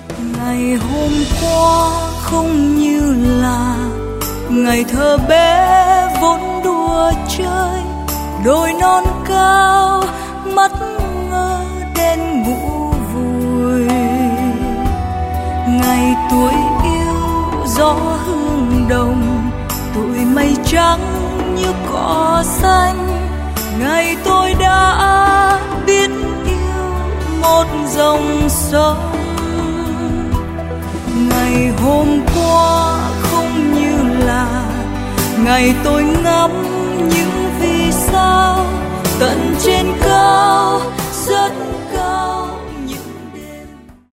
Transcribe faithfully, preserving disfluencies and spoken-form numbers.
Ngày hôm qua không như là ngày thơ bé vốn đùa chơi, đôi non cao mắt ngơ đen ngủ vùi. Ngày tuổi yêu gió hương đồng, tuổi mây trắng như cỏ xanh. Ngày tôi đã biết yêu một dòng sông. Ngày hôm qua không như là ngày tôi ngắm